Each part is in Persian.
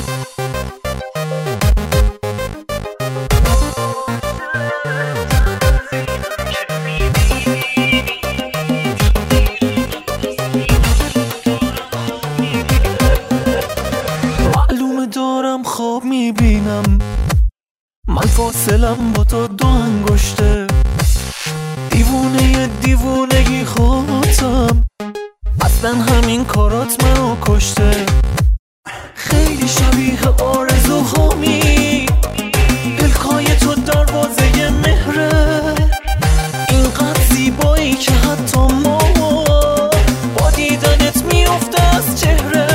دارم خواب میبینم من فاصلم با تو 2 انگشته، دیوونه دیوونگی خودم، اصلا همین کارات منو کشته. خیلی شبیه آرزوهامی، پلکای تو دروازه مهره، اینقدر زیبایی که حتی ما با دیدنت میفته از چهره.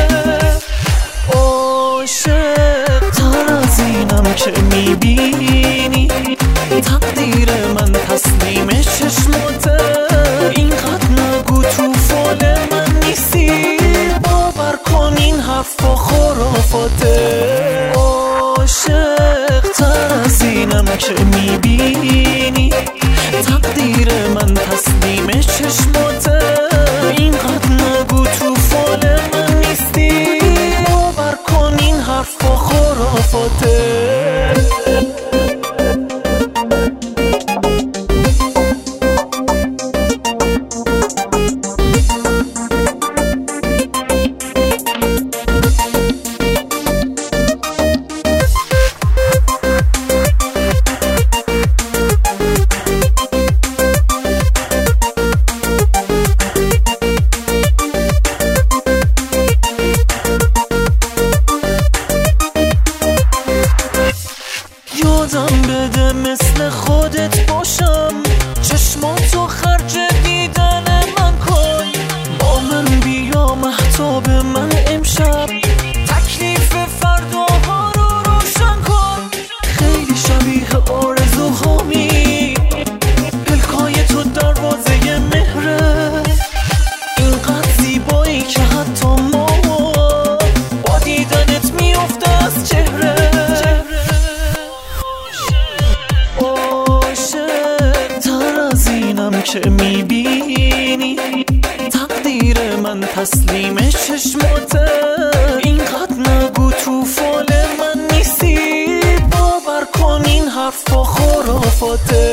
عاشق تر از اینم که میبینی، تقدیر من تسلیم چشماته، اینقدر نگو تو فال من نیستی، باور کن این حرفا خرافاته. عاشق تر از اینم که میبینی، تقدیر من تسلیم چشماته، اینقدر نگو تو فال من نیستی، باور کن این حرفا خرافاته. یادم بده مثل خودت باشم، چشماتو خرج دیدن من کن، با من بیا مهتاب من امشب، تکلیف فرداها رو روشن کن. خیلی شبیه آرزوهامی، پلکای تو دروازه مهره، اینقدر زیبایی که حتی ما با دیدنت میفته از چهره. که میبینی، تقدیر من تسلیم چشماته، اینقدر نگو تو فال من نیستی، باور کن این حرفا خرافاته.